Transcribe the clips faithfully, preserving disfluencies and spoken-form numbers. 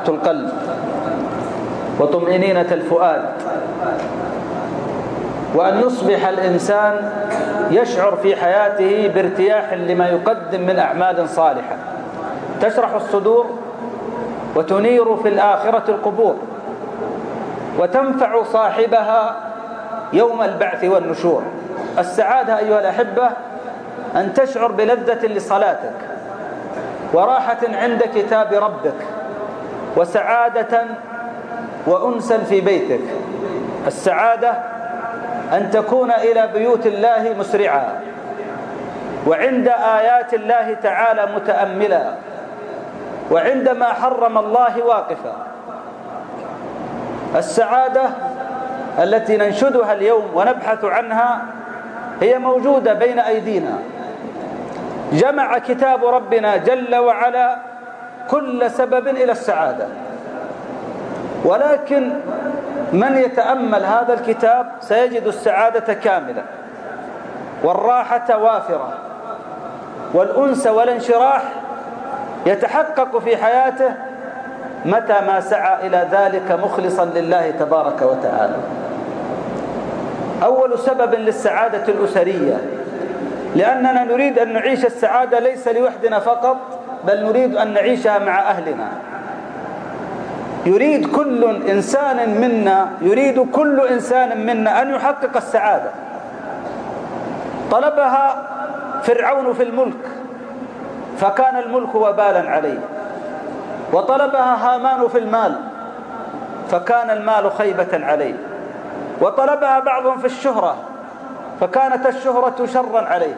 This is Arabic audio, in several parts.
راحة القلب وطمئنينة الفؤاد، وأن يصبح الإنسان يشعر في حياته بارتياح لما يقدم من أعمال صالحة تشرح الصدور وتنير في الآخرة القبور وتنفع صاحبها يوم البعث والنشور. السعادة أيها الأحبة أن تشعر بلذة لصلاتك وراحة عند كتاب ربك وسعادة وأنسا في بيتك. السعادة أن تكون إلى بيوت الله مسرعا وعند آيات الله تعالى متأملا وعندما حرم الله واقفا. السعادة التي ننشدها اليوم ونبحث عنها هي موجودة بين أيدينا. جمع كتاب ربنا جل وعلا كل سبب إلى السعادة، ولكن من يتأمل هذا الكتاب سيجد السعادة كاملة والراحة وافرة والأنس والانشراح يتحقق في حياته متى ما سعى إلى ذلك مخلصا لله تبارك وتعالى. أول سبب للسعادة الأسرية، لأننا نريد أن نعيش السعادة ليس لوحدنا فقط، بل نريد أن نعيشها مع أهلنا. يريد كل إنسان منا يريد كل إنسان منا أن يحقق السعادة. طلبها فرعون في الملك فكان الملك وبالا عليه، وطلبها هامان في المال فكان المال خيبة عليه، وطلبها بعضهم في الشهرة فكانت الشهرة شرا عليه،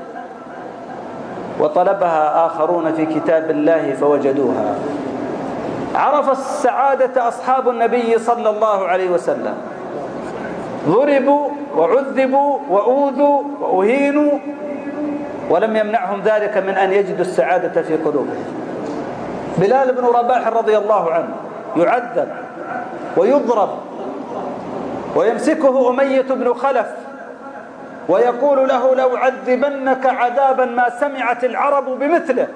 وطلبها آخرون في كتاب الله فوجدوها. عرف السعادة أصحاب النبي صلى الله عليه وسلم، ضربوا وعذبوا وأوذوا وأهينوا ولم يمنعهم ذلك من أن يجدوا السعادة في قلوبهم. بلال بن رباح رضي الله عنه يعذب ويضرب ويمسكه أمية بن خلف ويقول له لو عذبنك عذابا ما سمعت العرب بمثله،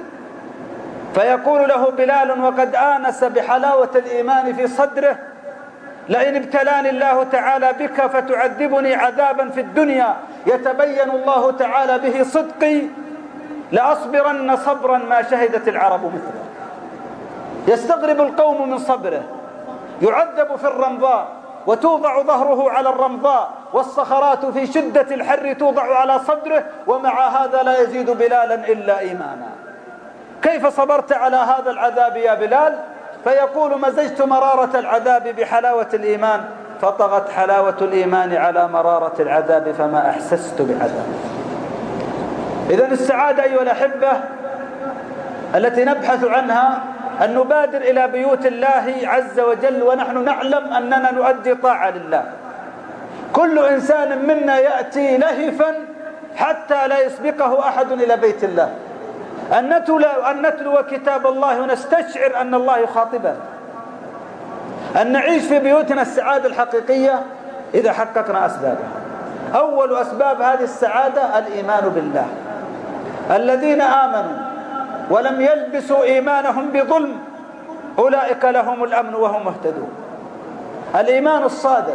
فيقول له بلال وقد آنس بحلاوة الإيمان في صدره لئن ابتلاني الله تعالى بك فتعذبني عذابا في الدنيا يتبين الله تعالى به صدقي لأصبرن صبرا ما شهدت العرب مثله. يستغرب القوم من صبره، يعذب في الرمضاء وتوضع ظهره على الرمضاء والصخرات في شدة الحر توضع على صدره، ومع هذا لا يزيد بلالا إلا إيمانا. كيف صبرت على هذا العذاب يا بلال؟ فيقول مزجت مرارة العذاب بحلاوة الإيمان فطغت حلاوة الإيمان على مرارة العذاب فما أحسست بعذاب. إذن السعادة أيها الأحبة التي نبحث عنها أن نبادر إلى بيوت الله عز وجل ونحن نعلم أننا نؤدي طاعة لله. كل إنسان منا يأتي لهفا حتى لا يسبقه أحد إلى بيت الله، أن نتلو, أن نتلو كتاب الله ونستشعر أن الله يخاطبنا، أن نعيش في بيوتنا السعادة الحقيقية إذا حققنا أسبابها. أول أسباب هذه السعادة الإيمان بالله. الذين آمنوا ولم يلبسوا إيمانهم بظلم أولئك لهم الأمن وهم مهتدون. الإيمان الصادق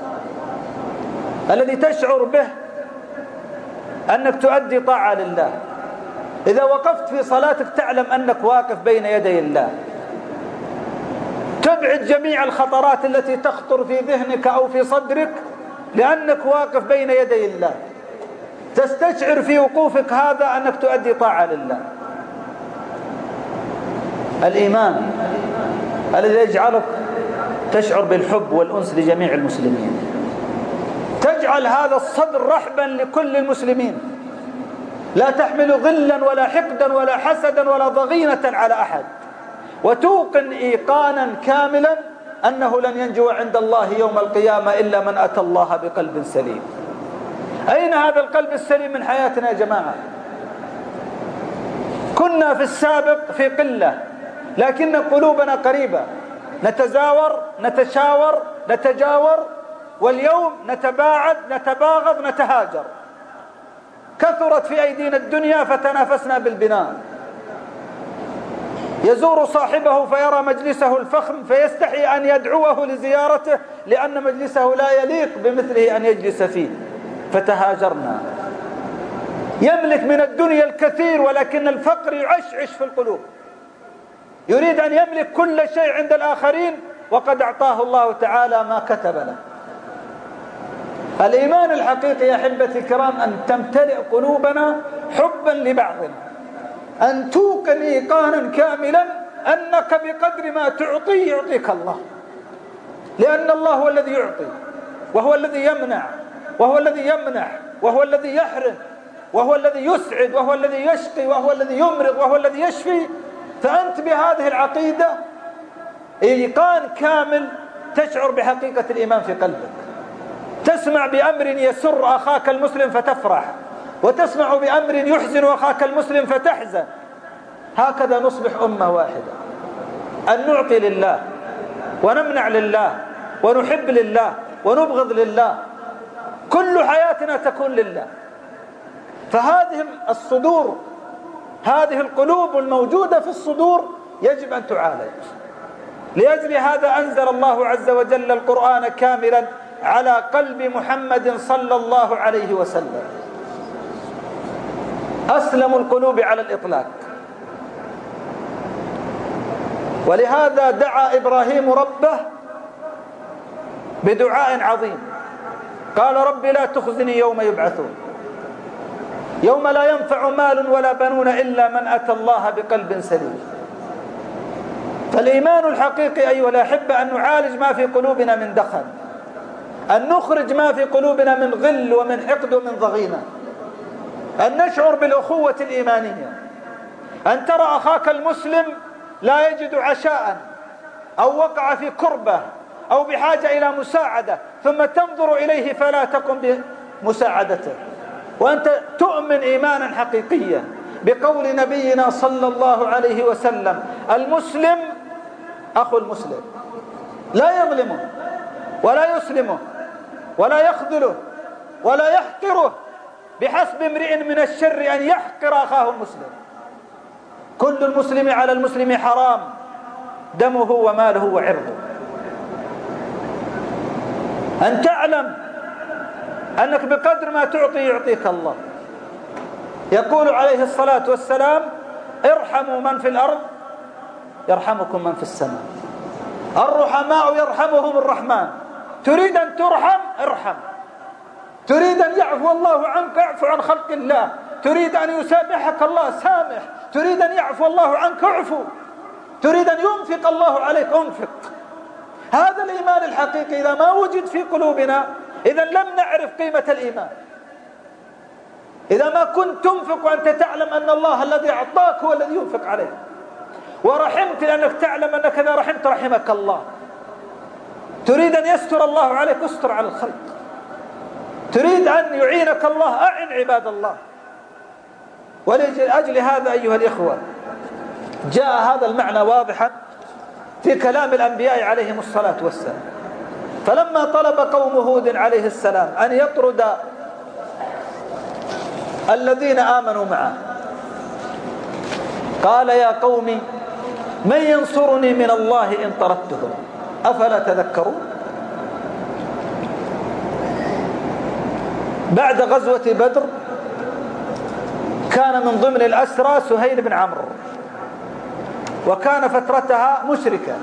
الذي تشعر به أنك تؤدي طاعة لله. إذا وقفت في صلاتك تعلم أنك واقف بين يدي الله، تبعد جميع الخطرات التي تخطر في ذهنك أو في صدرك لأنك واقف بين يدي الله. تستشعر في وقوفك هذا أنك تؤدي طاعة لله. الإيمان الذي يجعلك تشعر بالحب والأنس لجميع المسلمين، تجعل هذا الصدر رحبا لكل المسلمين، لا تحمل غلا ولا حقدا ولا حسدا ولا ضغينة على أحد، وتوقن إيقانا كاملا أنه لن ينجو عند الله يوم القيامة إلا من أتى الله بقلب سليم. أين هذا القلب السليم من حياتنا يا جماعة؟ كنا في السابق في قلة لكن قلوبنا قريبة، نتزاور نتشاور نتجاور، واليوم نتباعد نتباغض نتهاجر. كثرت في أيدينا الدنيا فتنافسنا بالبناء. يزور صاحبه فيرى مجلسه الفخم فيستحي أن يدعوه لزيارته لأن مجلسه لا يليق بمثله أن يجلس فيه، فتهاجرنا. يملك من الدنيا الكثير ولكن الفقر يعشعش في القلوب، يريد أن يملك كل شيء عند الآخرين وقد أعطاه الله تعالى ما كتب له. الإيمان الحقيقي يا أحبتي الكرام أن تمتلئ قلوبنا حبا لبعضنا، أن توقن إيقانا كاملا أنك بقدر ما تعطي يعطيك الله، لأن الله هو الذي يعطي وهو الذي يمنع وهو الذي يمنح وهو الذي يحرم وهو الذي يسعد وهو الذي يشقي وهو الذي يمرض وهو الذي يشفي. فأنت بهذه العقيدة إيقان كامل تشعر بحقيقة الإيمان في قلبك، تسمع بأمر يسر أخاك المسلم فتفرح، وتسمع بأمر يحزن أخاك المسلم فتحزن. هكذا نصبح أمة واحدة، أن نعطي لله ونمنع لله ونحب لله ونبغض لله، كل حياتنا تكون لله. فهذه الصدور، هذه القلوب الموجودة في الصدور يجب أن تعالج. لأجل هذا أنزل الله عز وجل القرآن كاملا على قلب محمد صلى الله عليه وسلم، أسلم القلوب على الإطلاق. ولهذا دعا إبراهيم ربه بدعاء عظيم، قال رب لا تخزني يوم يبعثون، يوم لا ينفع مال ولا بنون إلا من أتى الله بقلب سليم. فالإيمان الحقيقي أيها الأحبة أن نعالج ما في قلوبنا من دخل، أن نخرج ما في قلوبنا من غل ومن حقد ومن ضغينة، أن نشعر بالأخوة الإيمانية، أن ترى أخاك المسلم لا يجد عشاء أو وقع في كربة أو بحاجة إلى مساعدة ثم تنظر إليه فلا تقم بمساعدته، وأنت تؤمن إيمانا حقيقيا بقول نبينا صلى الله عليه وسلم المسلم أخو المسلم، لا يظلمه ولا يسلمه ولا يخذله ولا يحقره، بحسب امرئ من الشر أن يحقر أخاه المسلم. كل المسلم على المسلم حرام، دمه وماله وعرضه. أن تعلم أنك بقدر ما تعطي يعطيك الله. يقول عليه الصلاة والسلام ارحموا من في الأرض يرحمكم من في السماء، الرحماء يرحمهم الرحمن. تريد أن ترحم ارحم، تريد أن يعفو الله عنك اعفو عن خلق الله، تريد أن يسامحك الله سامح، تريد أن يعفو الله عنك اعفو، تريد أن ينفق الله عليك انفق. هذا الإيمان الحقيقي إذا ما وجد في قلوبنا إذا لم نعرف قيمة الإيمان. إذا ما كنت تنفق وأنت تعلم أن الله الذي أعطاك هو الذي ينفق عليك، ورحمت لأنك تعلم أنك إذا رحمت رحمك الله، تريد أن يستر الله عليك استر على الخلق، تريد أن يعينك الله أعن عباد الله. ولأجل هذا أيها الإخوة جاء هذا المعنى واضحا في كلام الأنبياء عليهم الصلاة والسلام. فلما طلب قوم هود عليه السلام أن يطرد الذين آمنوا معه قال يا قوم من ينصرني من الله إن طردتهم أفلا تذكرون. بعد غزوة بدر كان من ضمن الأسرى سهيل بن عمرو، وكان فترتها مشركا،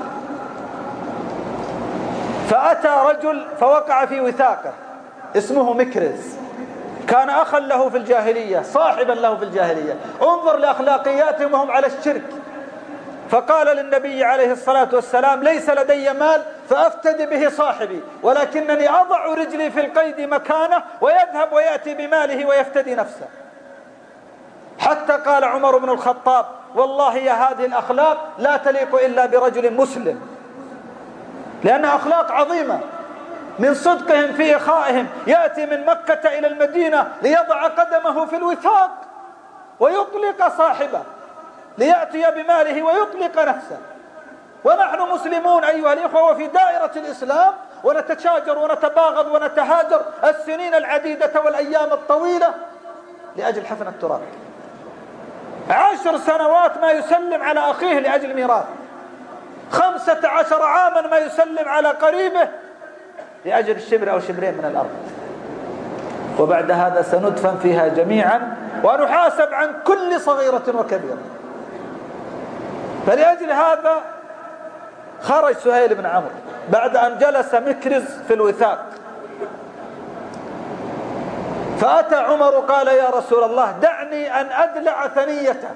فأتى رجل فوقع في وثاقه اسمه مكرز، كان أخا له في الجاهلية صاحبا له في الجاهلية، انظر لأخلاقياتهم وهم على الشرك. فقال للنبي عليه الصلاة والسلام ليس لدي مال فأفتدي به صاحبي، ولكنني أضع رجلي في القيد مكانه ويذهب ويأتي بماله ويفتدي نفسه. حتى قال عمر بن الخطاب والله يا هذه الأخلاق لا تليق إلا برجل مسلم، لأنها أخلاق عظيمة من صدقهم في إخائهم. يأتي من مكة إلى المدينة ليضع قدمه في الوثاق ويطلق صاحبه ليأتي بماله ويطلق نفسه. ونحن مسلمون أيها الإخوة وفي دائرة الإسلام، ونتشاجر ونتباغض ونتهاجر السنين العديدة والأيام الطويلة لأجل حفن التراب. عشر سنوات ما يسلم على أخيه لأجل ميراث، خمسة عشر عاما ما يسلم على قريبه لأجل الشبر أو شبرين من الأرض. وبعد هذا سندفن فيها جميعا ونحاسب عن كل صغيرة وكبيرة. فلأجل هذا خرج سهيل بن عمرو بعد أن جلس مكرز في الوثاق، فأتى عمر قال يا رسول الله دعني أن أدلع ثنيته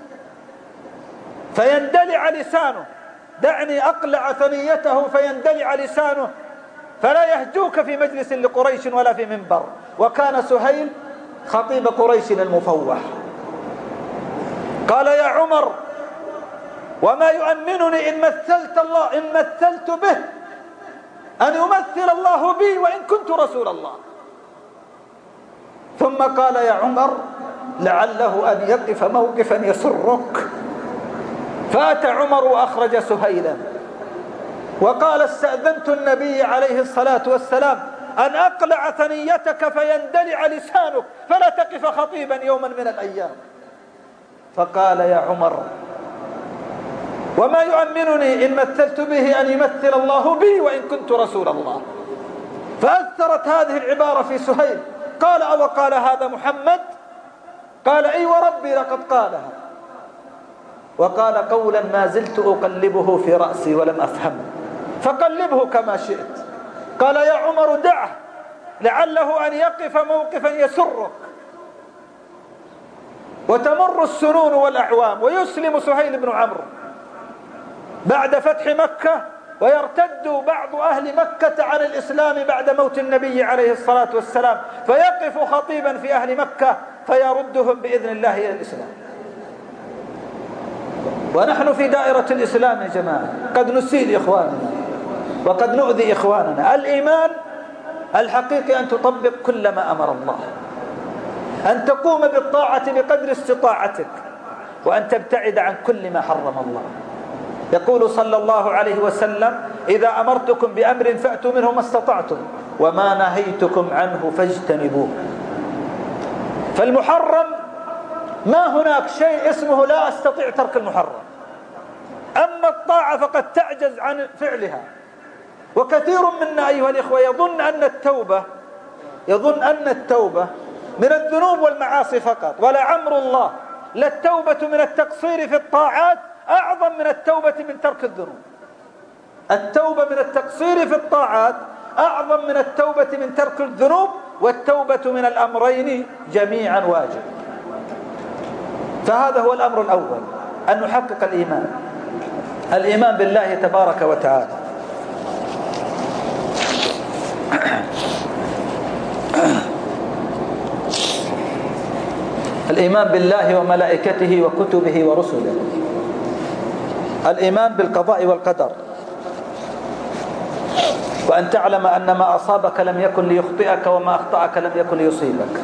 فيندلع لسانه، دعني أقلع ثنيته فيندلع لسانه فلا يهجوك في مجلس لقريش ولا في منبر. وكان سهيل خطيب قريش المفوح. قال يا عمر وما يؤمنني إن مثلت الله إن مثلت به أن يمثل الله بي وإن كنت رسول الله. ثم قال يا عمر لعله أن يقف موقفا يسرك. فأتى عمر وأخرج سهيلا وقال استأذنت النبي عليه الصلاة والسلام أن أقلع ثنيتك فيندلع لسانك فلا تقف خطيبا يوما من الأيام. فقال يا عمر وما يؤمنني إن مثلت به أن يمثل الله بي وإن كنت رسول الله. فأثرت هذه العبارة في سهيل، قال أو قال هذا محمد؟ قال أي وربي لقد قالها. وقال قولا ما زلت أقلبه في رأسي ولم أفهمه، فقلبه كما شئت. قال يا عمر دعه لعله أن يقف موقفا يسرك. وتمر السنون والأعوام ويسلم سهيل بن عمرو بعد فتح مكة، ويرتد بعض أهل مكة عن الإسلام بعد موت النبي عليه الصلاة والسلام، فيقف خطيبا في أهل مكة فيردهم بإذن الله إلى الإسلام. ونحن في دائرة الإسلام يا جماعة قد نسيء إخواننا وقد نؤذي إخواننا. الإيمان الحقيقي أن تطبق كل ما أمر الله، أن تقوم بالطاعة بقدر استطاعتك، وأن تبتعد عن كل ما حرم الله. يقول صلى الله عليه وسلم إذا أمرتكم بأمر فأتوا منه ما استطعتم وما نهيتكم عنه فاجتنبوه. فالمحرم ما هناك شيء اسمه لا أستطيع ترك المحرم، أما الطاعة فقد تعجز عن فعلها. وكثير منا أيها الإخوة يظن أن التوبة يظن أن التوبة من الذنوب والمعاصي فقط، ولا عمر الله لا التوبة من التقصير في الطاعات أعظم من التوبة من ترك الذنوب. التوبة من التقصير في الطاعات أعظم من التوبة من ترك الذنوب، والتوبة من الأمرين جميعا واجب. فهذا هو الأمر الأول، أن نحقق الإيمان الإيمان بالله تبارك وتعالى. الإيمان بالله وملائكته وكتبه ورسله، الإيمان بالقضاء والقدر، وأن تعلم أن ما أصابك لم يكن ليخطئك وما أخطأك لم يكن ليصيبك.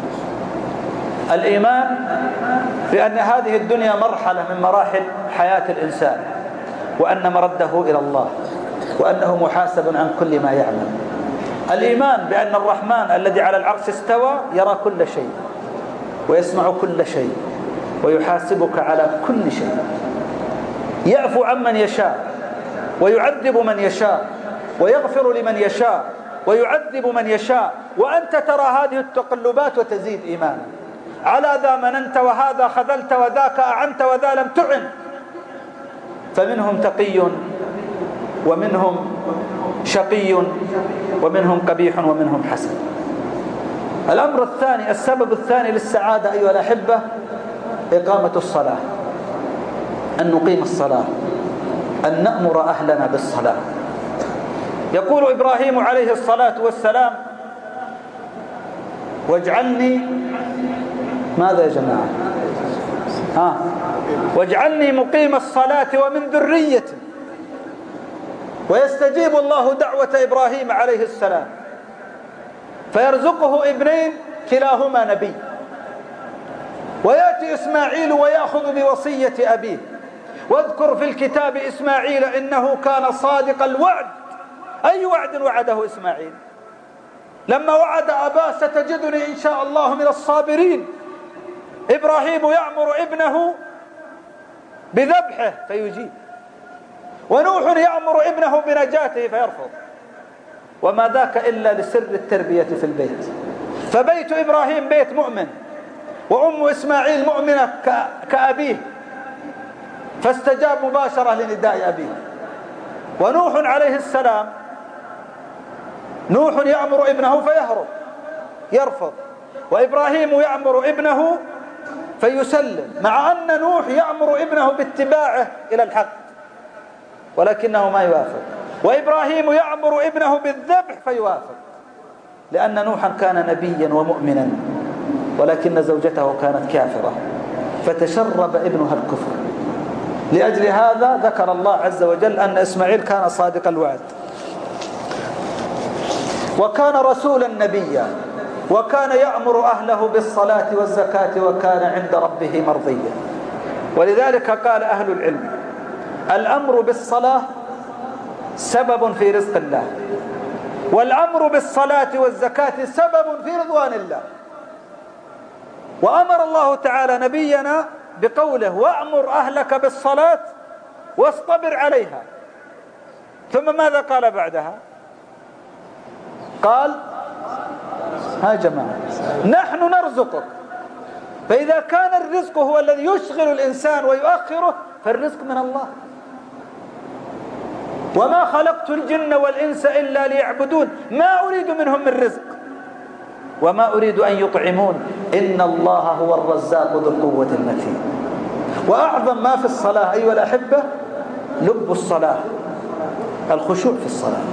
الإيمان بأن هذه الدنيا مرحلة من مراحل حياة الإنسان، وأن مرده إلى الله، وأنه محاسب عن كل ما يعمل. الإيمان بأن الرحمن الذي على العرش استوى يرى كل شيء ويسمع كل شيء ويحاسبك على كل شيء، يعفو عمن يشاء ويعذب من يشاء ويغفر لمن يشاء ويعذب من يشاء. وأنت ترى هذه التقلبات وتزيد إيمانا. على ذا مننت وهذا خذلت وذاك أعنت وذا لم تعن. فمنهم تقي ومنهم شقي ومنهم قبيح ومنهم حسن. الأمر الثاني، السبب الثاني للسعادة أيها الأحبة، إقامة الصلاة، أن نقيم الصلاة، أن نأمر أهلنا بالصلاة. يقول إبراهيم عليه الصلاة والسلام واجعلني ماذا يا جماعة ها واجعلني مقيم الصلاة ومن ذريتي. ويستجيب الله دعوة إبراهيم عليه السلام فيرزقه ابنين كلاهما نبي، ويأتي إسماعيل ويأخذ بوصية أبيه. واذكر في الكتاب إسماعيل إنه كان صادق الوعد. أي وعد وعده إسماعيل؟ لما وعد أباه ستجدني إن شاء الله من الصابرين. إبراهيم يأمر ابنه بذبحه فيجيب، ونوح يأمر ابنه بنجاته فيرفض. وما ذاك إلا لسر التربية في البيت. فبيت إبراهيم بيت مؤمن، وأم إسماعيل مؤمنة كأبيه، فاستجاب مباشرة لنداء أبيه. ونوح عليه السلام، نوح يأمر ابنه فيهرب يرفض، وإبراهيم يأمر ابنه فيسلم، مع أن نوح يأمر ابنه باتباعه إلى الحق ولكنه ما يوافق، وإبراهيم يأمر ابنه بالذبح فيوافق، لأن نوحا كان نبيا ومؤمنا، ولكن زوجته كانت كافرة فتشرب ابنها الكفر. لأجل هذا ذكر الله عز وجل أن إسماعيل كان صادق الوعد، وكان رسولا نبيا، وكان يأمر أهله بالصلاة والزكاة، وكان عند ربه مرضيا. ولذلك قال أهل العلم: الأمر بالصلاة سبب في رزق الله، والأمر بالصلاة والزكاة سبب في رضوان الله. وأمر الله تعالى نبينا بقوله: وأمر أهلك بالصلاة واصطبر عليها. ثم ماذا قال بعدها؟ قال: ها جماعة، نحن نرزقك. فإذا كان الرزق هو الذي يشغل الإنسان ويؤخره، فالرزق من الله. وما خلقت الجن والإنس إلا ليعبدون ما أريد منهم من رزق وما أريد أن يطعمون إن الله هو الرزاق ذو القوة المتين. وأعظم ما في الصلاة أيها الأحبة لب الصلاة، الخشوع في الصلاة.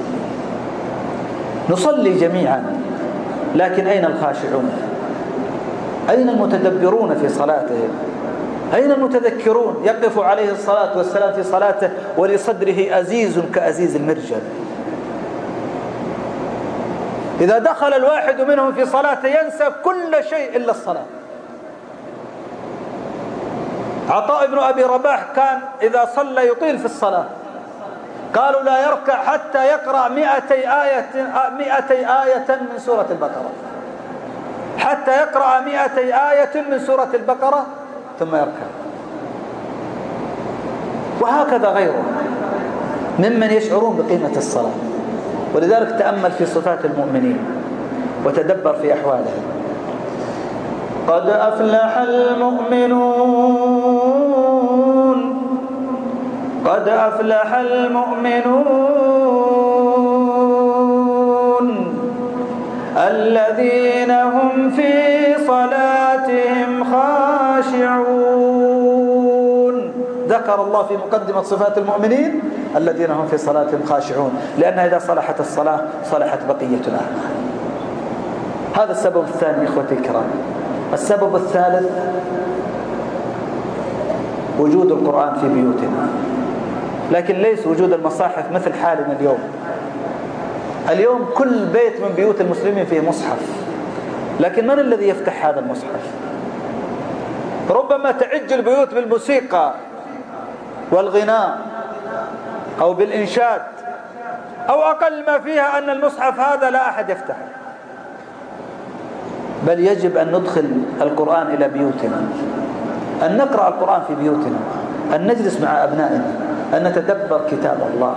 نصلي جميعا، لكن أين الخاشعون؟ أين المتدبرون في صلاتهم؟ أين المتذكرون؟ يقف عليه الصلاة والسلام في صلاته ولصدره أزيز كأزيز المرجل. إذا دخل الواحد منهم في صلاته ينسى كل شيء إلا الصلاة. عطاء بن أبي رباح كان إذا صلى يطيل في الصلاة، قالوا لا يركع حتى يقرأ مئتي آية, مئتي آية من سورة البقرة، حتى يقرأ مئتي آية من سورة البقرة ثم يركع. وهكذا غيره ممن يشعرون بقيمة الصلاة. ولذلك تأمل في صفات المؤمنين وتدبر في أحوالهم. قد أفلح المؤمنون قد أفلح المؤمنون الذين هم في صلاتهم خاشعون. ذكر الله في مقدمة صفات المؤمنين الذين هم في صلاتهم خاشعون، لأن إذا صلحت الصلاة صلحت بقية الأعمال. هذا السبب الثاني إخوتي الكرام. السبب الثالث وجود القرآن في بيوتنا، لكن ليس وجود المصاحف مثل حالنا اليوم. اليوم كل بيت من بيوت المسلمين فيه مصحف، لكن من الذي يفتح هذا المصحف؟ ربما تعج البيوت بالموسيقى والغناء أو بالإنشاد، أو أقل ما فيها أن المصحف هذا لا أحد يفتحه. بل يجب أن ندخل القرآن إلى بيوتنا، أن نقرأ القرآن في بيوتنا، أن نجلس مع أبنائنا، أن نتدبر كتاب الله،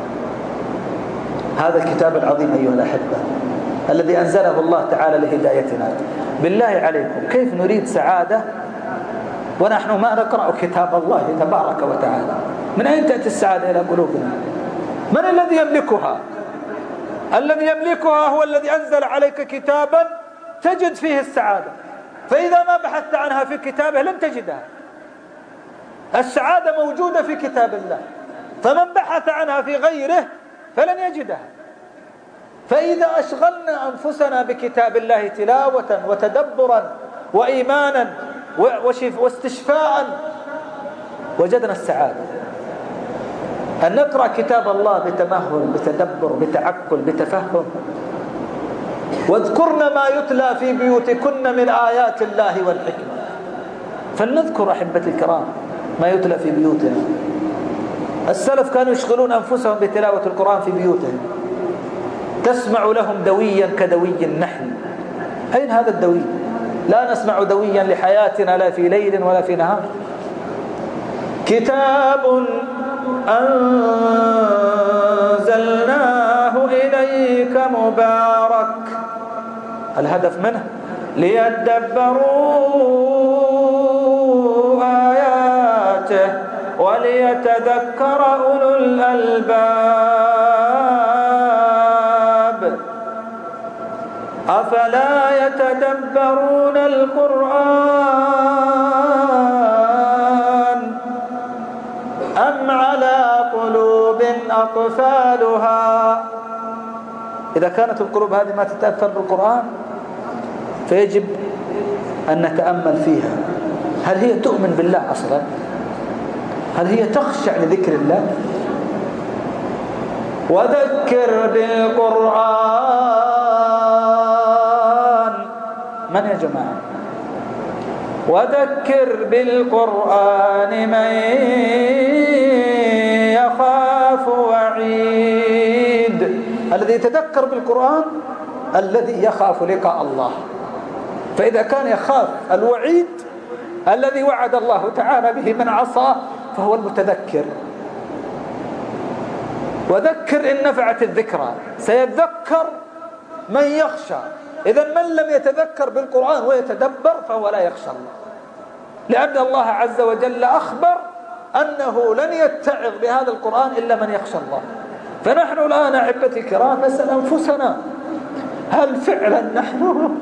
هذا الكتاب العظيم أيها الأحبة الذي أنزله الله تعالى لهدايتنا. بالله عليكم كيف نريد سعادة ونحن ما نقرأ كتاب الله تبارك وتعالى؟ من أين تأتي السعادة إلى قلوبنا؟ من الذي يملكها؟ الذي يملكها هو الذي أنزل عليك كتابا تجد فيه السعادة، فإذا ما بحثت عنها في كتابه لن تجدها. السعادة موجودة في كتاب الله، فمن بحث عنها في غيره فلن يجدها. فإذا أشغلنا أنفسنا بكتاب الله تلاوة وتدبرا وإيمانا واستشفاء وجدنا السعادة. أن نقرأ كتاب الله بتمهل، بتدبر، بتعقل، بتفهم. واذكرن ما يتلى في بيوتكن من آيات الله والحكمة. فلنذكر أحبتي الكرام ما يتلى في بيوتنا. السلف كانوا يشغلون أنفسهم بتلاوة القرآن في بيوتهم، تسمع لهم دويا كدوي النحل. أين هذا الدوي؟ لا نسمع دويا لحياتنا لا في ليل ولا في نهار. كتاب أنزلناه إليك مبارك، الهدف منه ليدبروا آياته وليتذكر أولو الألباب. أفلا يتدبرون القرآن أم على قلوب أقفالها؟ إذا كانت القلوب هذه ما تتأثر بالقرآن فيجب أن نتأمل فيها. هل هي تؤمن بالله أصلا؟ هل هي تخشع لذكر الله؟ وذكر بالقرآن من يا جماعة؟ وذكر بالقرآن من يخاف وعيد. الذي يتذكر بالقرآن الذي يخاف لقاء الله. فإذا كان يخاف الوعيد الذي وعد الله تعالى به من عصاه فهو المتذكر. وذكر إن نفعت الذكرى، سيذكر من يخشى. إذا من لم يتذكر بالقرآن ويتدبر فهو لا يخشى الله، لأن الله عز وجل أخبر أنه لن يتعظ بهذا القرآن إلا من يخشى الله. فنحن الآن أحبتي الكرام نسأل أنفسنا هل فعلا نحن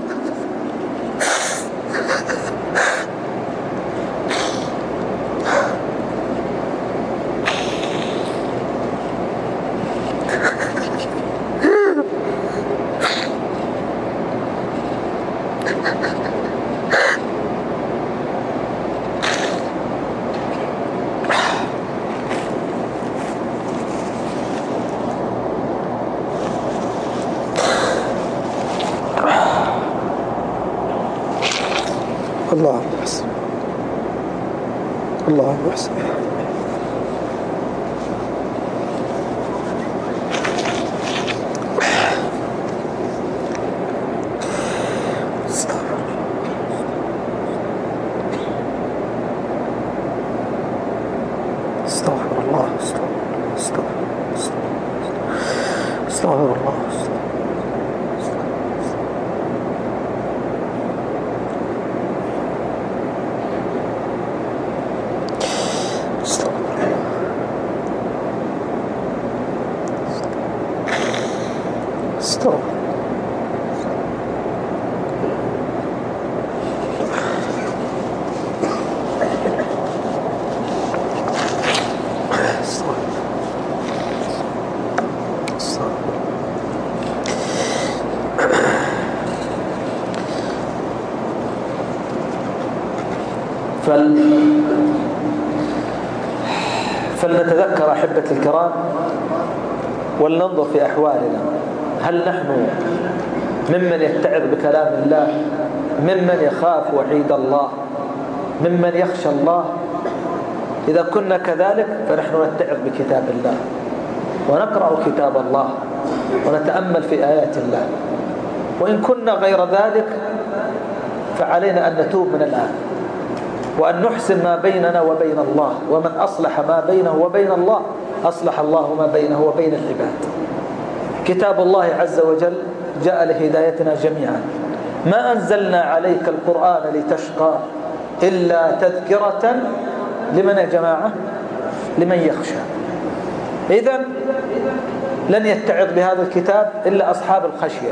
الله يحسن الله يحسن استغفر الله استغفر استغفر الله فل... فلنتذكر أحبة الكرام ولننظر في أحوالنا. هل نحن ممن يتعظ بكلام الله، ممن يخاف وعيد الله، ممن يخشى الله؟ إذا كنا كذلك فنحن نتعظ بكتاب الله ونقرأ كتاب الله ونتأمل في آيات الله. وإن كنا غير ذلك فعلينا أن نتوب من الآن وأن نحسن ما بيننا وبين الله. ومن أصلح ما بينه وبين الله أصلح الله ما بينه وبين العباد. كتاب الله عز وجل جاء لهدايتنا جميعا. ما أنزلنا عليك القرآن لتشقى إلا تذكرة لمن يا جماعة؟ لمن يخشى. إذن لن يتعظ بهذا الكتاب إلا أصحاب الخشية،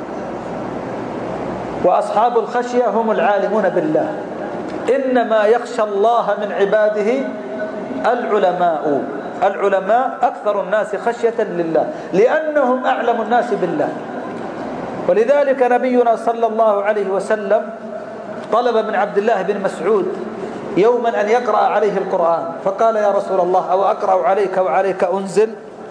وأصحاب الخشية هم العالمون بالله. إنما يخشى الله من عباده العلماء. العلماء أكثر الناس خشية لله لأنهم أعلم الناس بالله. ولذلك نبينا صلى الله عليه وسلم طلب من عبد الله بن مسعود يوما أن يقرأ عليه القرآن، فقال يا رسول الله أو أقرأ عليك وعليك أنزل؟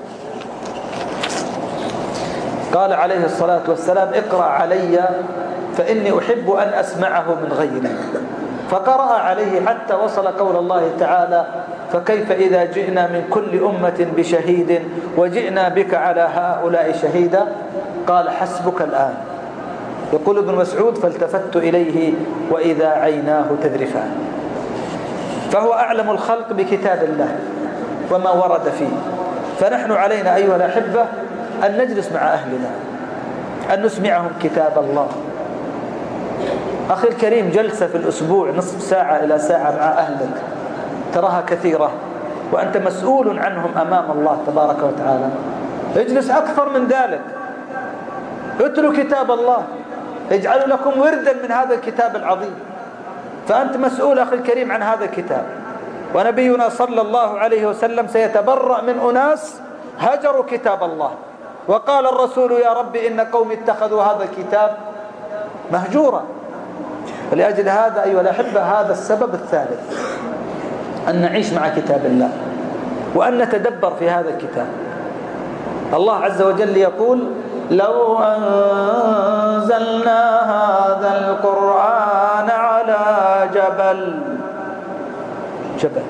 قال عليه الصلاة والسلام اقرأ علي فإني أحب أن أسمعه من غيري. فقرأ عليه حتى وصل قول الله تعالى فكيف إذا جئنا من كل أمة بشهيد وجئنا بك على هؤلاء شهيدا؟ قال حسبك الآن. يقول ابن مسعود فالتفت إليه وإذا عيناه تذرفان. فهو أعلم الخلق بكتاب الله وما ورد فيه. فنحن علينا أيها الأحبة أن نجلس مع أهلنا، أن نسمعهم كتاب الله. أخي الكريم، جلسة في الأسبوع نصف ساعة إلى ساعة مع أهلك تراها كثيرة، وأنت مسؤول عنهم أمام الله تبارك وتعالى. اجلس أكثر من ذلك، اتلوا كتاب الله، اجعلوا لكم وردا من هذا الكتاب العظيم. فأنت مسؤول أخي الكريم عن هذا الكتاب. ونبينا صلى الله عليه وسلم سيتبرأ من أناس هجروا كتاب الله، وقال الرسول يا رب إن قومي اتخذوا هذا الكتاب مهجورا. ولأجل هذا أيها الأحبة هذا السبب الثالث، أن نعيش مع كتاب الله وأن نتدبر في هذا الكتاب. الله عز وجل يقول لو أنزلنا هذا القرآن على جبل جبل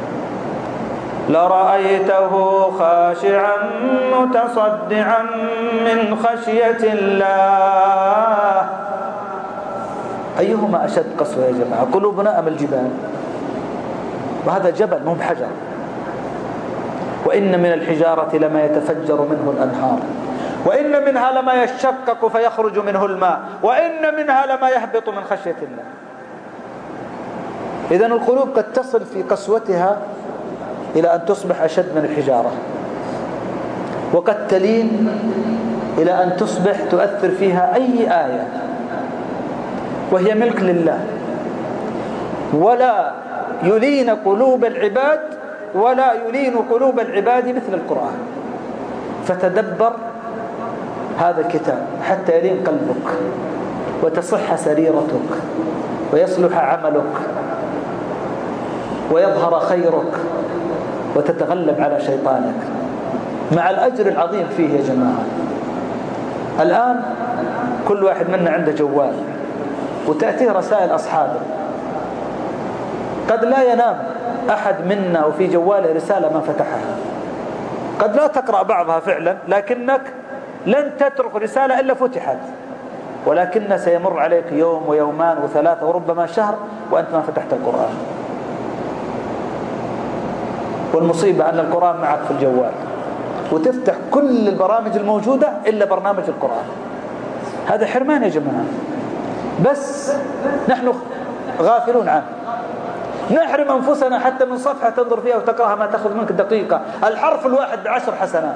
لرأيته خاشعا متصدعا من خشية الله. أيهما أشد قسوة يا جماعة؟ قلوبنا أم الجبال؟ وهذا جبل مو بحجر. وإن من الحجارة لما يتفجر منه الأنهار، وإن منها لما يشقق فيخرج منه الماء، وإن منها لما يهبط من خشية الله. إذن القلوب قد تصل في قسوتها إلى أن تصبح أشد من الحجارة، وقد تلين إلى أن تصبح تؤثر فيها أي آية، وهي ملك لله. ولا يلين قلوب العباد ولا يلين قلوب العباد مثل القرآن. فتدبر هذا الكتاب حتى يلين قلبك وتصح سريرتك ويصلح عملك ويظهر خيرك وتتغلب على شيطانك مع الأجر العظيم فيه يا جماعة. الآن كل واحد منا عنده جوال وتأتيه رسائل أصحابه. قد لا ينام أحد منا وفي جواله رسالة ما فتحها. قد لا تقرأ بعضها فعلا، لكنك لن تترك رسالة إلا فتحت، ولكن سيمر عليك يوم ويومان وثلاثة وربما شهر وأنت ما فتحت القرآن. والمصيبة أن القرآن معك في الجوال وتفتح كل البرامج الموجودة إلا برنامج القرآن. هذا حرمان يا جماعة، بس نحن غافلون عنه. نحرم أنفسنا حتى من صفحة تنظر فيها وتقرأها ما تأخذ منك دقيقة، الحرف الواحد بعشر حسنات.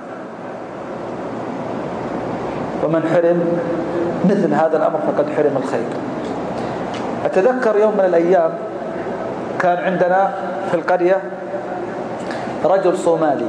ومن حرم مثل هذا الأمر فقد حرم الخير. أتذكر يوم من الأيام كان عندنا في القرية رجل صومالي،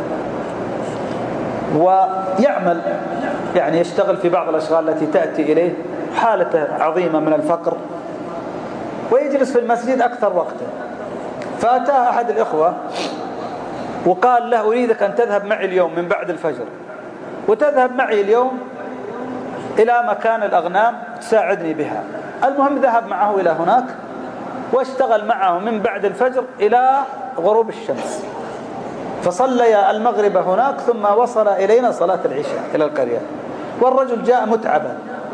ويعمل يعني يشتغل في بعض الأشغال التي تأتي إليه، حالته عظيمة من الفقر، ويجلس في المسجد أكثر وقته. فأتاه أحد الإخوة وقال له أريدك أن تذهب معي اليوم من بعد الفجر، وتذهب معي اليوم إلى مكان الأغنام تساعدني بها. المهم ذهب معه إلى هناك واشتغل معه من بعد الفجر إلى غروب الشمس، فصلي المغرب هناك ثم وصل إلينا صلاة العشاء إلى القرية. والرجل جاء متعبا.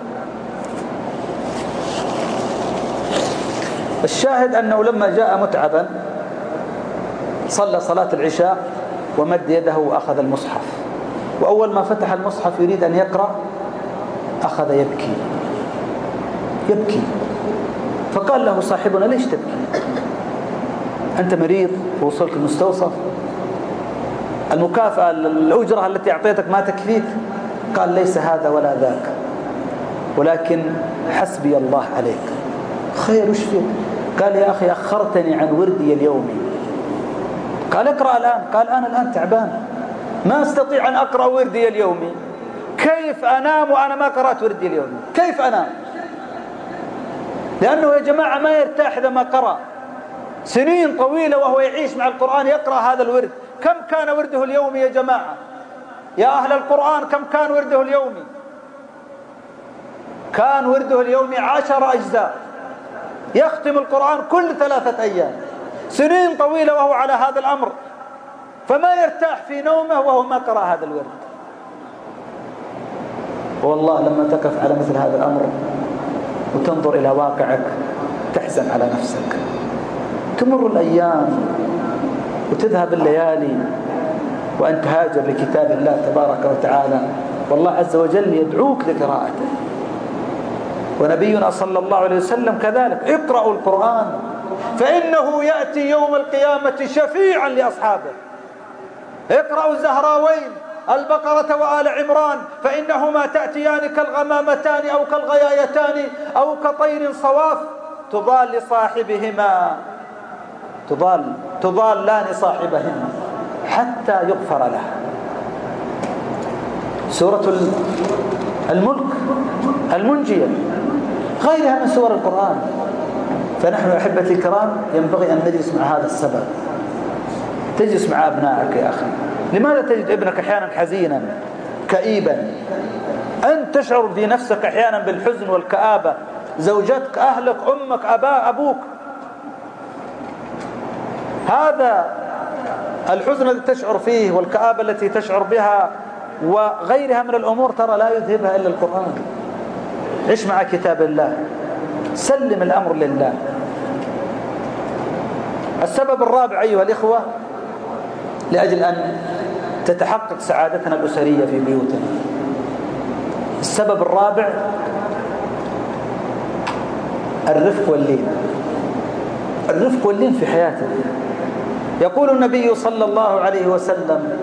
الشاهد أنه لما جاء متعبا صلى صلاة العشاء ومد يده وأخذ المصحف، وأول ما فتح المصحف يريد أن يقرأ أخذ يبكي يبكي. فقال له صاحبنا ليش تبكي؟ أنت مريض ووصلت المستوصف؟ المكافأة الأجرة التي أعطيتك ما تكفيك؟ قال ليس هذا ولا ذاك، ولكن حسبي الله عليك. خير وش فيك؟ قال يا أخي أخرتني عن وردي اليومي. قال اقرأ الآن. قال أنا الآن تعبان ما أستطيع أن أقرأ وردي اليومي. كيف أنام وأنا ما قرأت وردي اليومي؟ كيف أنام؟ لأنه يا جماعة ما يرتاح إذا ما قرأ. سنين طويلة وهو يعيش مع القرآن يقرأ هذا الورد. كم كان ورده اليومي يا جماعة؟ يا أهل القرآن كم كان ورده اليومي؟ كان ورده اليومي عشر أجزاء، يختم القرآن كل ثلاثة أيام. سنين طويلة وهو على هذا الأمر، فما يرتاح في نومه وهو ما قرأ هذا الورد. والله لما تقف على مثل هذا الأمر وتنظر إلى واقعك تحزن على نفسك. تمر الأيام وتذهب الليالي وأنت هاجر لكتاب الله تبارك وتعالى، والله عز وجل يدعوك لقراءته. ونبينا صلى الله عليه وسلم كذلك: اقرأوا القرآن فإنه يأتي يوم القيامة شفيعا لأصحابه. اقرأوا الزهراوين البقرة وآل عمران فإنهما تأتيان كالغمامتان أو كالغيايتان أو كطير صواف تضال لصاحبهما تضال تضالان صاحبهما حتى يغفر له. سورة الملك المنجية، غيرها من سور القرآن. فنحن أحبتي الكرام ينبغي أن نجلس مع هذا السبب. تجلس مع أبنائك يا أخي. لماذا تجد ابنك أحيانا حزينا كئيبا؟ أنت تشعر في نفسك أحيانا بالحزن والكآبة، زوجتك، أهلك، أمك، أباء أبوك. هذا الحزن الذي تشعر فيه والكآبة التي تشعر بها وغيرها من الأمور ترى لا يذهبها إلا القرآن. عش مع كتاب الله، سلم الأمر لله. السبب الرابع أيها الإخوة لأجل أن تتحقق سعادتنا الأسرية في بيوتنا، السبب الرابع الرفق واللين. الرفق واللين في حياتنا. يقول النبي صلى الله عليه وسلم: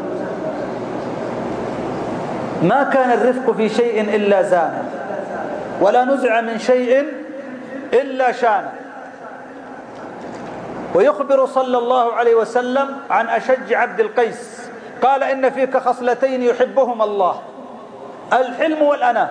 ما كان الرفق في شيء إلا زانه، ولا نزع من شيء إلا شانه. ويخبر صلى الله عليه وسلم عن أشج عبد القيس قال: إن فيك خصلتين يحبهما الله، الحلم والأناة.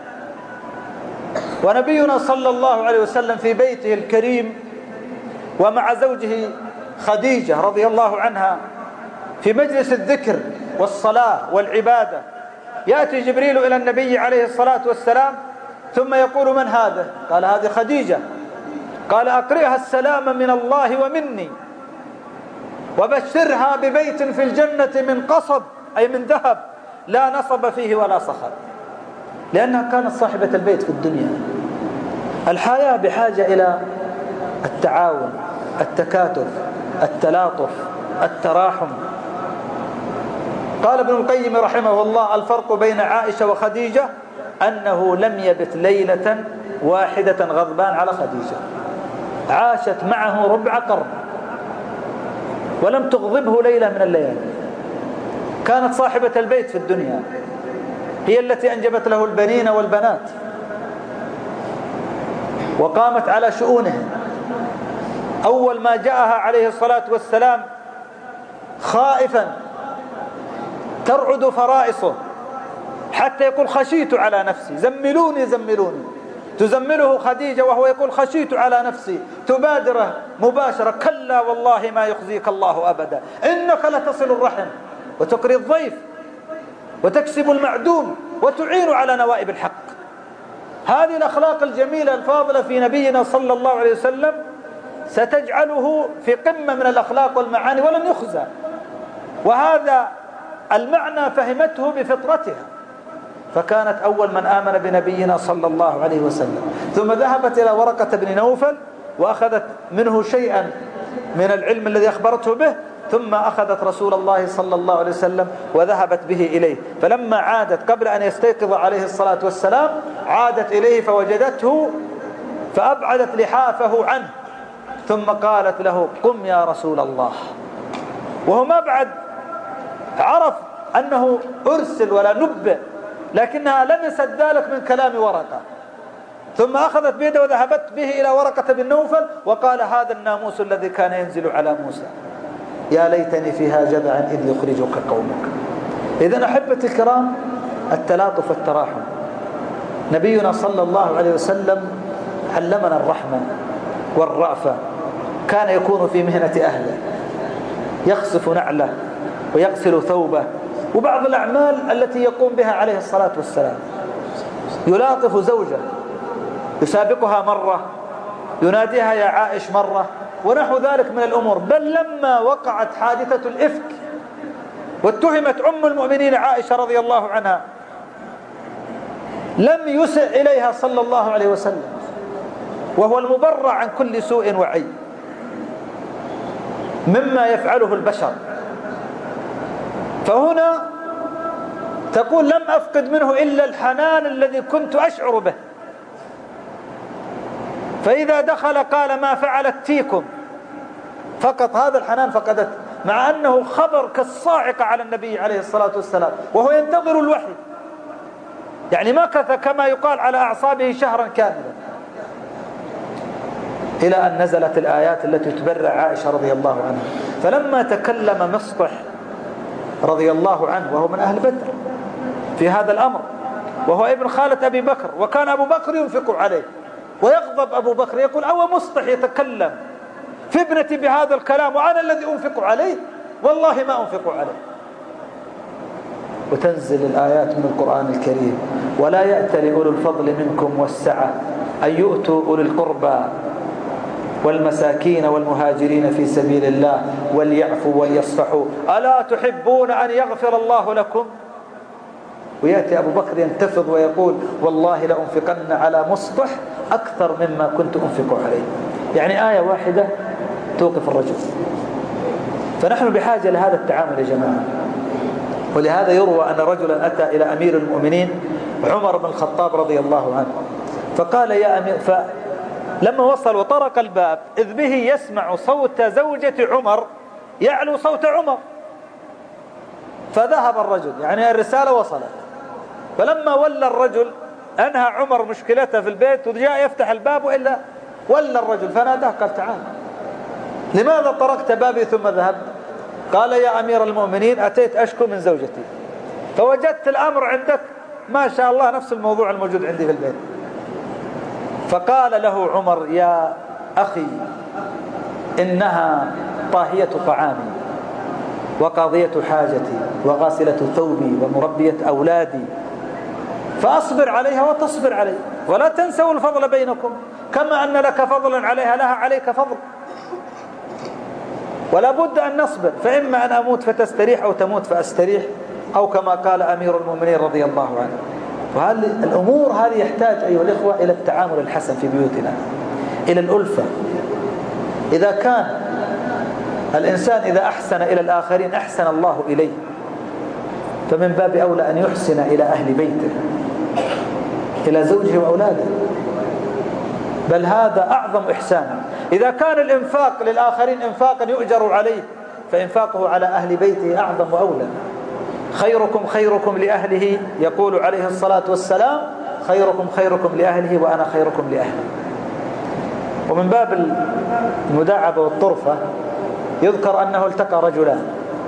ونبينا صلى الله عليه وسلم في بيته الكريم ومع زوجه خديجة رضي الله عنها في مجلس الذكر والصلاة والعبادة، يأتي جبريل إلى النبي عليه الصلاة والسلام ثم يقول: من هذا؟ قال: هذه خديجة. قال: أقرئها السلام من الله ومني، وبشرها ببيت في الجنة من قصب أي من ذهب لا نصب فيه ولا صخر، لأنها كانت صاحبة البيت في الدنيا. الحياة بحاجة إلى التعاون، التكاتف، التلاطف، التراحم. قال ابن القيم رحمه الله: الفرق بين عائشة وخديجة أنه لم يبت ليلة واحدة غضبان على خديجة، عاشت معه ربع قرن ولم تغضبه ليلة من الليالي. كانت صاحبة البيت في الدنيا، هي التي أنجبت له البنين والبنات وقامت على شؤونهم. أول ما جاءها عليه الصلاة والسلام خائفا ترعد فرائصه حتى يقول: خشيت على نفسي، زملوني زملوني. تزمله خديجة وهو يقول: خشيت على نفسي. تبادره مباشرة: كلا والله ما يخزيك الله أبدا، إنك لتصل الرحم وتقري الضيف وتكسب المعدوم وتعين على نوائب الحق. هذه الأخلاق الجميلة الفاضلة في نبينا صلى الله عليه وسلم ستجعله في قمة من الأخلاق والمعاني ولن يخزى. وهذا المعنى فهمته بفطرتها، فكانت أول من آمن بنبينا صلى الله عليه وسلم. ثم ذهبت إلى ورقة بن نوفل وأخذت منه شيئا من العلم الذي أخبرته به، ثم أخذت رسول الله صلى الله عليه وسلم وذهبت به إليه. فلما عادت قبل أن يستيقظ عليه الصلاة والسلام عادت إليه فوجدته فأبعدت لحافه عنه، ثم قالت له: قم يا رسول الله. وهو ما بعد عرف أنه أرسل ولا نبئ، لكنها لمست ذلك من كلام ورقة. ثم أخذت بيده وذهبت به إلى ورقة بن نوفل وقال: هذا الناموس الذي كان ينزل على موسى، يا ليتني فيها جذعا إذ يخرجك قومك. إذن أحبتي الكرام، التلاطف والتراحم. نبينا صلى الله عليه وسلم علمنا الرحمة والرأفة. كان يكون في مهنة أهله، يخسف نعله ويغسل ثوبه، وبعض الأعمال التي يقوم بها عليه الصلاة والسلام. يلاطف زوجه، يسابقها مرة، يناديها يا عائش مرة، ونحو ذلك من الأمور. بل لما وقعت حادثة الإفك واتهمت أم المؤمنين عائشة رضي الله عنها لم يسئ إليها صلى الله عليه وسلم، وهو المبرع عن كل سوء وعيب مما يفعله البشر. فهنا تقول لم أفقد منه إلا الحنان الذي كنت أشعر به، فإذا دخل قال ما فعلت فيكم، فقط هذا الحنان فقدته، مع أنه خبر كالصاعقة على النبي عليه الصلاة والسلام وهو ينتظر الوحي، يعني مكث كما يقال على أعصابه شهرا كاملا، إلى أن نزلت الآيات التي تبرع عائشة رضي الله عنها. فلما تكلم مصطح رضي الله عنه وهو من أهل بدر في هذا الأمر، وهو ابن خالة أبي بكر، وكان أبو بكر ينفق عليه ويغضب أبو بكر يقول أو مصطح يتكلم في ابنتي بهذا الكلام وأنا الذي أنفق عليه، والله ما أنفق عليه. وتنزل الآيات من القرآن الكريم ولا يأتل أولو الفضل منكم والسعة أن يؤتوا أولي القربى والمساكين والمهاجرين في سبيل الله وليعفوا وليصفحوا ألا تحبون أن يغفر الله لكم؟ ويأتي أبو بكر ينتفض ويقول والله لأنفقن على مصطح أكثر مما كنت أنفق عليه. يعني آية واحدة توقف الرجل. فنحن بحاجة لهذا التعامل يا جماعة. ولهذا يروى أن رجلا أتى إلى أمير المؤمنين عمر بن الخطاب رضي الله عنه فقال يا أمير، فلما وصل وطرق الباب إذ به يسمع صوت زوجة عمر يعلو صوت عمر، فذهب الرجل، يعني الرسالة وصلت. فلما ولى الرجل أنهى عمر مشكلته في البيت وجاء يفتح الباب وإلا ولى الرجل فناداه قال تعال لماذا طرقت بابي ثم ذهبت؟ قال يا أمير المؤمنين أتيت أشكو من زوجتي فوجدت الأمر عندك ما شاء الله نفس الموضوع الموجود عندي في البيت. فقال له عمر يا أخي إنها طاهية طعامي وقاضية حاجتي وغاسلة ثوبي ومربية أولادي، فأصبر عليها وتصبر علي، ولا تنسوا الفضل بينكم، كما أن لك فضلا عليها لها عليك فضل، ولا بد أن نصبر، فإما أن أموت فتستريح أو تموت فأستريح، أو كما قال أمير المؤمنين رضي الله عنه. وهذه الأمور هذه يحتاج أيها الإخوة إلى التعامل الحسن في بيوتنا، إلى الألفة. إذا كان الإنسان إذا أحسن إلى الآخرين أحسن الله إليه، فمن باب أولى أن يحسن إلى أهل بيته، إلى زوجه وأولاده، بل هذا أعظم إحسانا. إذا كان الإنفاق للآخرين إنفاقا يؤجر عليه، فإنفاقه على أهل بيته أعظم وأولى. خيركم خيركم لأهله، يقول عليه الصلاة والسلام خيركم خيركم لأهله وأنا خيركم لأهلي. ومن باب المداعبة والطرفة يذكر أنه التقى رجلان،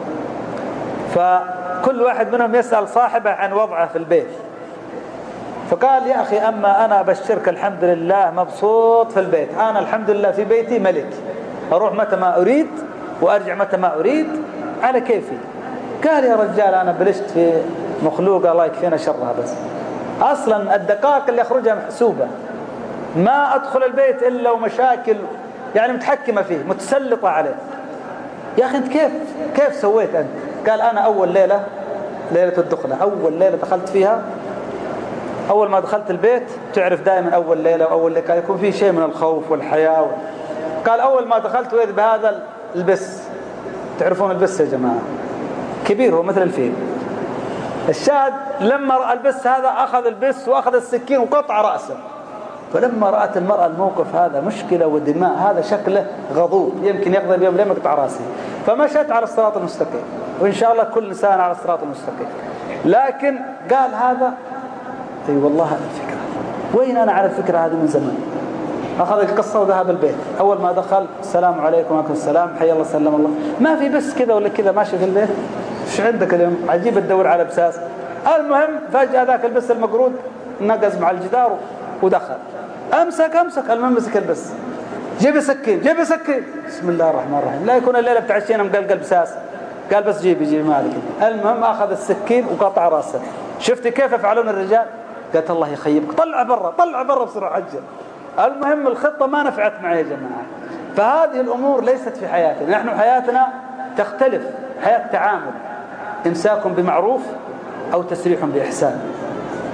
فكل واحد منهم يسأل صاحبه عن وضعه في البيت، فقال يا أخي أما أنا أبشرك الحمد لله مبسوط في البيت، أنا الحمد لله في بيتي ملك، أروح متى ما أريد وأرجع متى ما أريد على كيفي. قال يا رجال أنا بلشت في مخلوق الله يكفينا شرها، بس أصلا الدقائق اللي أخرجها محسوبة، ما أدخل البيت إلا ومشاكل يعني متحكمة فيه متسلطة عليه. يا أخي أنت كيف كيف سويت أنت؟ قال أنا أول ليلة ليلة الدخلة، أول ليلة دخلت فيها، أول ما دخلت البيت تعرف دائما أول ليلة وأول ليلة يكون فيه شيء من الخوف والحياة و... قال أول ما دخلت وإذ بهذا البس، تعرفون البس يا جماعة كبير هو مثل الفيل. الشاهد لما رأى البس هذا أخذ البس وأخذ السكين وقطع رأسه. فلما رأت المرأة الموقف هذا مشكلة ودماء، هذا شكله غضوب يمكن يقضي اليوم لما يقطع رأسه، فمشت على الصراط المستقيم، وإن شاء الله كل إنسان على الصراط المستقيم. لكن قال هذا أي أيوة والله الفكرة وين أنا على الفكرة هذه من زمان. أخذ القصة وذهب البيت، أول ما دخل السلام عليكم وعليكم السلام حي الله سلم الله، ما في بس كذا ولا كذا ماشي في البيت، إيش عندك اليوم عجيب تدور على بساس. المهم فجأة ذاك البس المقرود نقز مع الجدار ودخل، أمسك أمسك المهم مسك البس، جيب سكين جيب سكين، بسم الله الرحمن الرحيم، لا يكون الليلة بتعشينا مقلقل بساس، قال بس جيبي جيبي مالك. المهم أخذ السكين وقطع رأسه. شفت كيف يفعلون الرجال؟ قالت الله يخيبك، طلع برا طلع برا بسرعة عجل. المهم الخطة ما نفعت معي يا جماعة. فهذه الأمور ليست في حياتنا، نحن حياتنا تختلف، حياة تعامل، إمساك بمعروف أو تسريح بإحسان.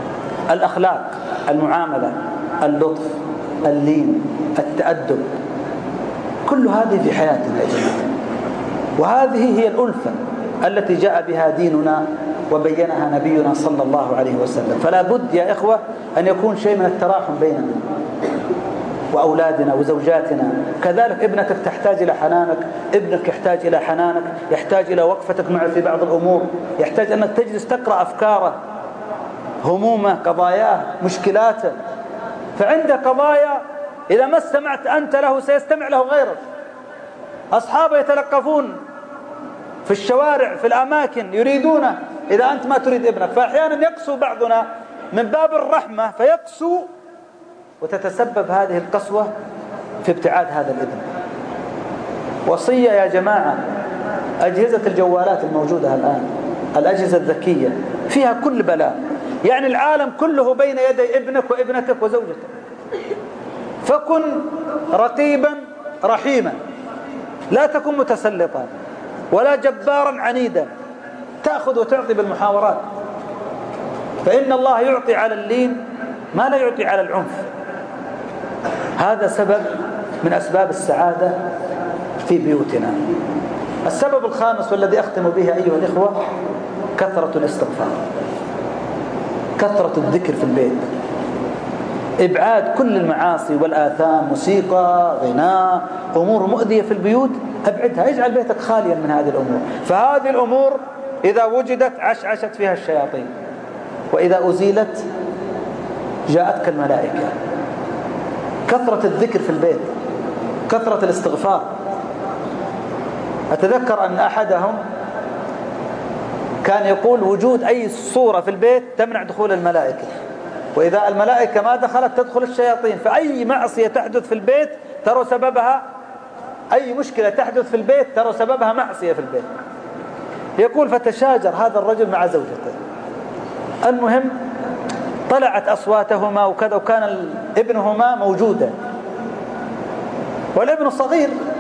الأخلاق، المعاملة، اللطف، اللين، التأدب، كل هذه في حياتنا يا جماعة. وهذه هي الألفة التي جاء بها ديننا وبينها نبينا صلى الله عليه وسلم. فلا بد يا إخوة أن يكون شيء من التراحم بيننا وأولادنا وزوجاتنا. كذلك ابنتك تحتاج إلى حنانك، ابنك يحتاج إلى حنانك، يحتاج إلى وقفتك معه في بعض الأمور، يحتاج أنك تجلس تقرأ أفكاره، همومه، قضاياه، مشكلاته. فعند قضايا إذا ما استمعت أنت له سيستمع له غيرك. أصحابه يتلقفون في الشوارع في الأماكن يريدونه إذا أنت ما تريد ابنك. فأحيانا يقسو بعضنا من باب الرحمة فيقسو، وتتسبب هذه القسوة في ابتعاد هذا الابن. وصية يا جماعة، أجهزة الجوالات الموجودة الآن، الأجهزة الذكية فيها كل بلاء، يعني العالم كله بين يدي ابنك وابنتك وزوجتك. فكن رقيبا رحيما، لا تكن متسلطا ولا جبارا عنيدا، تأخذ وتعطي بالمحاورات، فإن الله يعطي على اللين ما لا يعطي على العنف. هذا سبب من أسباب السعادة في بيوتنا. السبب الخامس والذي أختم به أيها الإخوة كثرة الاستغفار، كثرة الذكر في البيت، إبعاد كل المعاصي والآثام، موسيقى، غناء، أمور مؤذية في البيوت أبعدها، اجعل بيتك خاليا من هذه الأمور. فهذه الأمور إذا وجدت عشعشت فيها الشياطين، وإذا أزيلت جاءتك الملائكة. كثرة الذكر في البيت، كثرة الاستغفار. أتذكر أن أحدهم كان يقول وجود أي صورة في البيت تمنع دخول الملائكة، وإذا الملائكة ما دخلت تدخل الشياطين. فأي معصية تحدث في البيت ترى سببها، أي مشكلة تحدث في البيت ترى سببها معصية في البيت. يقول فتشاجر هذا الرجل مع زوجته، المهم طلعت أصواتهما وكذا، وكان ابنهما موجودا والابن الصغير